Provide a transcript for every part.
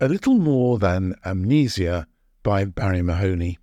A Little More Than Amnesia by Barry Mahoney.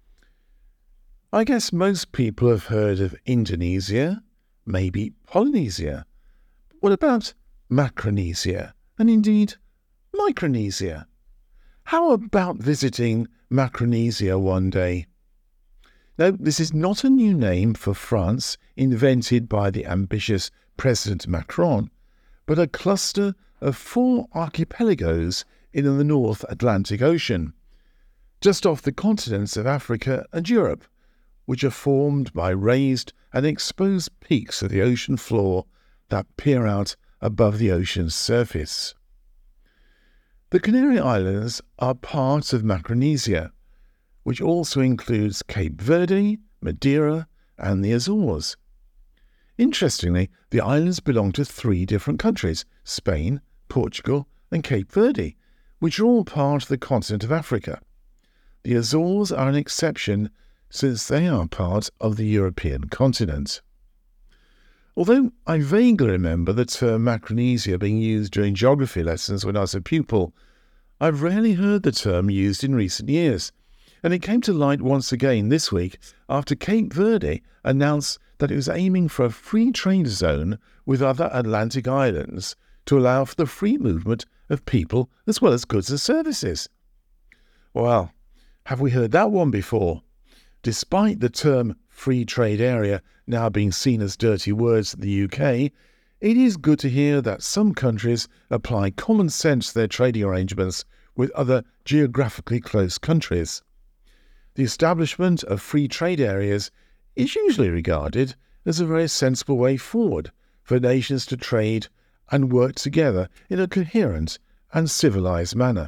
I guess most people have heard of Indonesia, maybe Polynesia. What about Macaronesia, and indeed Micronesia? How about visiting Macaronesia one day? No, this is not a new name for France invented by the ambitious President Macron, but a cluster of 4 archipelagos in the North Atlantic Ocean, just off the continents of Africa and Europe, which are formed by raised and exposed peaks of the ocean floor that peer out above the ocean's surface. The Canary Islands are part of Macaronesia, which also includes Cape Verde, Madeira, and the Azores. Interestingly, the islands belong to 3 different countries: Spain, Portugal, and Cape Verde, which are all part of the continent of Africa. The Azores are an exception since they are part of the European continent. Although I vaguely remember the term Macaronesia being used during geography lessons when I was a pupil, I've rarely heard the term used in recent years, and it came to light once again this week after Cape Verde announced that it was aiming for a free trade zone with other Atlantic islands to allow for the free movement of people as well as goods and services. Well, have we heard that one before? Despite the term free trade area now being seen as dirty words in the UK, it is good to hear that some countries apply common sense to their trading arrangements with other geographically close countries. The establishment of free trade areas is usually regarded as a very sensible way forward for nations to trade and work together in a coherent and civilized manner.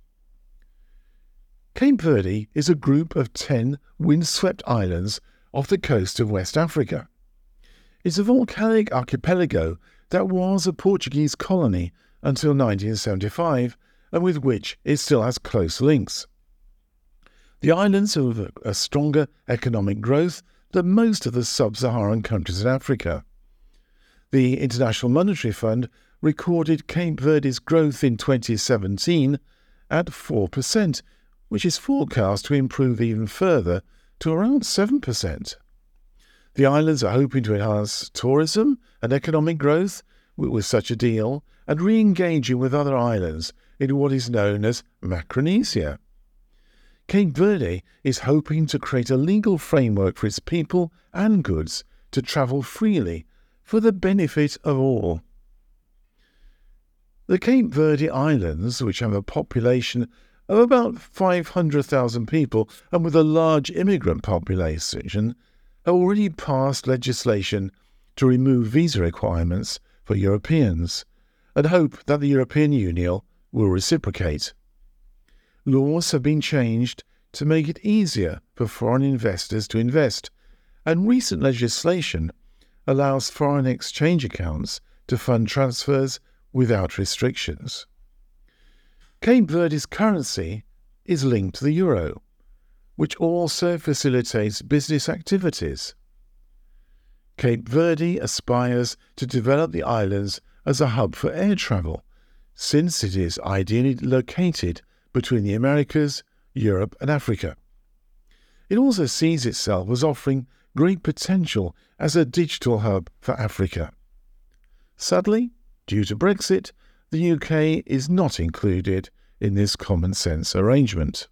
Cape Verde is a group of 10 windswept islands off the coast of West Africa. It's a volcanic archipelago that was a Portuguese colony until 1975, and with which it still has close links. The islands have a stronger economic growth than most of the sub-Saharan countries in Africa. The International Monetary Fund recorded Cape Verde's growth in 2017 at 4%, which is forecast to improve even further to around 7%. The islands are hoping to enhance tourism and economic growth with such a deal and re-engaging with other islands in what is known as Macaronesia. Cape Verde is hoping to create a legal framework for its people and goods to travel freely for the benefit of all. The Cape Verde Islands, which have a population of about 500,000 people and with a large immigrant population, have already passed legislation to remove visa requirements for Europeans and hope that the European Union will reciprocate. Laws have been changed to make it easier for foreign investors to invest, and recent legislation allows foreign exchange accounts to fund transfers without restrictions. Cape Verde's currency is linked to the euro, which also facilitates business activities. Cape Verde aspires to develop the islands as a hub for air travel, since it is ideally located between the Americas, Europe and Africa. It also sees itself as offering great potential as a digital hub for Africa. Sadly, due to Brexit, the UK is not included in this common sense arrangement.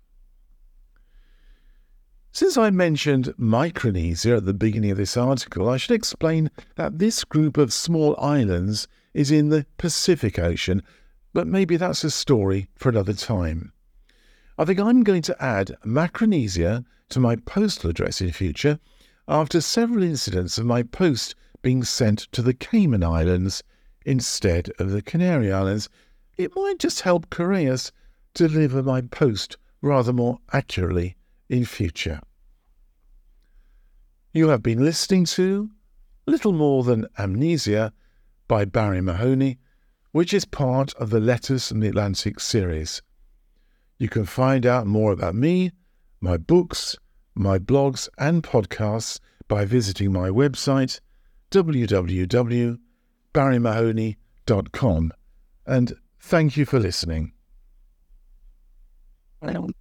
Since I mentioned Micronesia at the beginning of this article, I should explain that this group of small islands is in the Pacific Ocean, but maybe that's a story for another time. I think I'm going to add Macaronesia to my postal address in future after several incidents of my post being sent to the Cayman Islands instead of the Canary Islands. It might just help couriers to deliver my post rather more accurately in future. You have been listening to Little More Than Amnesia by Barry Mahoney, which is part of the Letters from the Atlantic series. You can find out more about me, my books, my blogs and podcasts by visiting my website www.barrymahoney.com, and thank you for listening. Well,